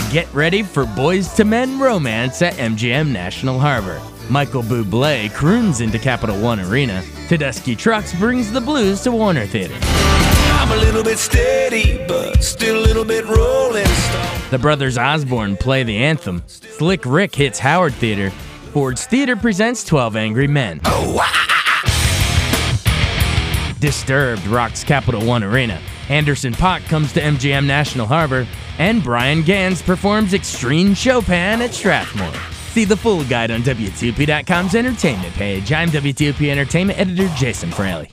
Get ready for Boys to Men romance at MGM National Harbor. Michael Bublé croons into Capital One Arena. Tedeschi Trucks brings the blues to Warner Theater. I'm a little bit steady, but still a little bit rolling stone. The Brothers Osborne play the anthem. Slick Rick hits Howard Theater. Ford's Theater presents 12 Angry Men. Disturbed rocks Capital One Arena. Anderson .Paak comes to MGM National Harbor. And Brian Gans performs Extreme Chopin at Strathmore. See the full guide on WTOP.com's entertainment page. I'm WTOP Entertainment Editor Jason Fraley.